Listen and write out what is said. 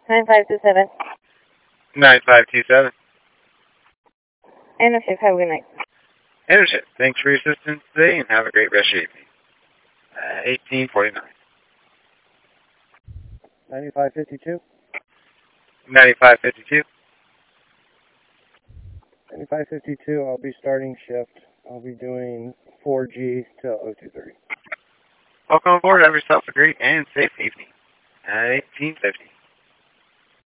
9527. 9527. Intershift, have a good night. Intershift, thanks for your assistance today and have a great rest of your evening. 1849. 9552. 9552. 9552, I'll be starting shift. I'll be doing 4G till 0230. Welcome aboard. Have yourself a great and safe evening. 1850.